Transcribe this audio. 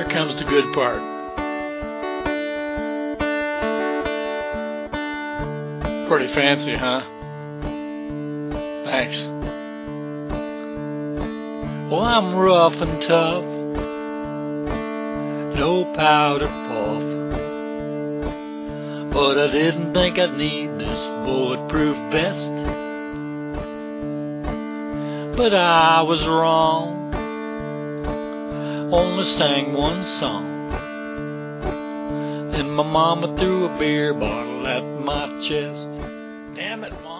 comes the good part. Pretty fancy, huh? Thanks. Well, I'm rough and tough, no powder puff, but I didn't think I'd need this bulletproof vest. But I was wrong, only sang one song. Then my mama threw a beer bottle at my chest. Damn it, Mom.